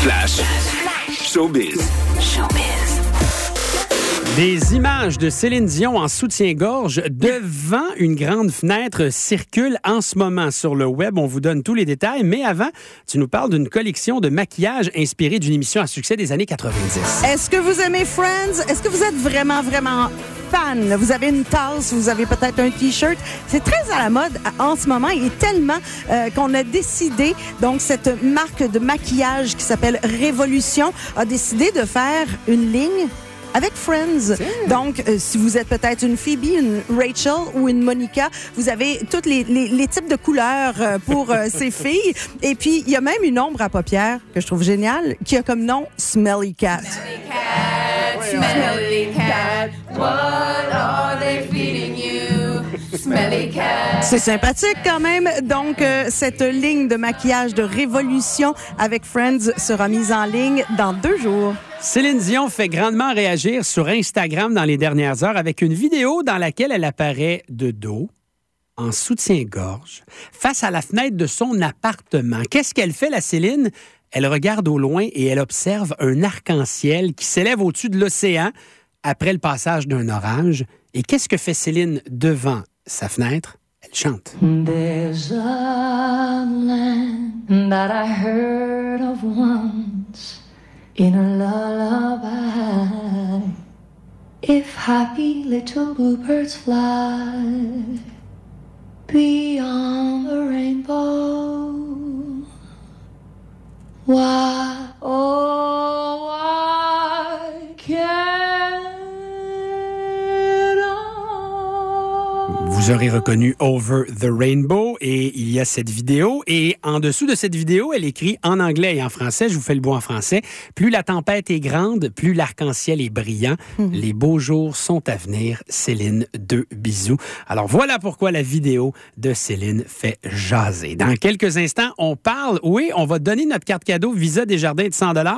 Flash. Showbiz. Des images de Céline Dion en soutien-gorge devant une grande fenêtre circulent en ce moment sur le web. On vous donne tous les détails. Mais avant, tu nous parles d'une collection de maquillage inspirée d'une émission à succès des années 90. Est-ce que vous aimez Friends? Est-ce que vous êtes vraiment fan? Vous avez une tasse, vous avez peut-être un T-shirt. C'est très à la mode en ce moment et tellement qu'on a décidé, donc cette marque de maquillage qui s'appelle Révolution a décidé de faire une ligne avec Friends. Donc, si vous êtes peut-être une Phoebe, une Rachel ou une Monica, vous avez tous les types de couleurs pour ces filles. Et puis, il y a même une ombre à paupières que je trouve géniale, qui a comme nom Smelly Cat. Smelly cat, what are they feeding you? Smelly cat. C'est sympathique quand même. Donc, cette ligne de maquillage de Révolution avec Friends sera mise en ligne dans 2 jours. Céline Dion fait grandement réagir sur Instagram dans les dernières heures avec une vidéo dans laquelle elle apparaît de dos, en soutien-gorge, face à la fenêtre de son appartement. Qu'est-ce qu'elle fait, la Céline? Elle regarde au loin et elle observe un arc-en-ciel qui s'élève au-dessus de l'océan après le passage d'un orage. Et qu'est-ce que fait Céline devant sa fenêtre? Elle chante. There's a land that I heard of once in a lullaby. If happy little bluebirds fly beyond the rainbow, why, oh, why can't Vous aurez reconnu Over the Rainbow et il y a cette vidéo. Et en dessous de cette vidéo, elle écrit en anglais et en français. Je vous fais le beau en français. Plus la tempête est grande, plus l'arc-en-ciel est brillant. Les beaux jours sont à venir. Céline, 2 bisous. Alors voilà pourquoi la vidéo de Céline fait jaser. Dans quelques instants, on va donner notre carte cadeau Visa Desjardins de $100.